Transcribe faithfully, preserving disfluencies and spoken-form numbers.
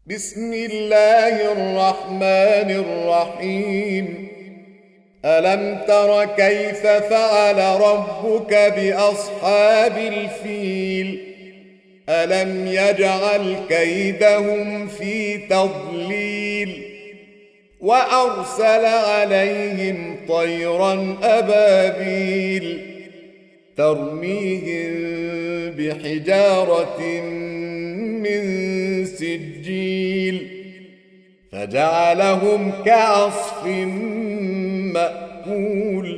بسم الله الرحمن الرحيم. ألم تر كيف فعل ربك بأصحاب الفيل؟ ألم يجعل كيدهم في تضليل وأرسل عليهم طيرا أبابيل ترميهم بحجارة من سجيل فجعلهم كعصف مأكول.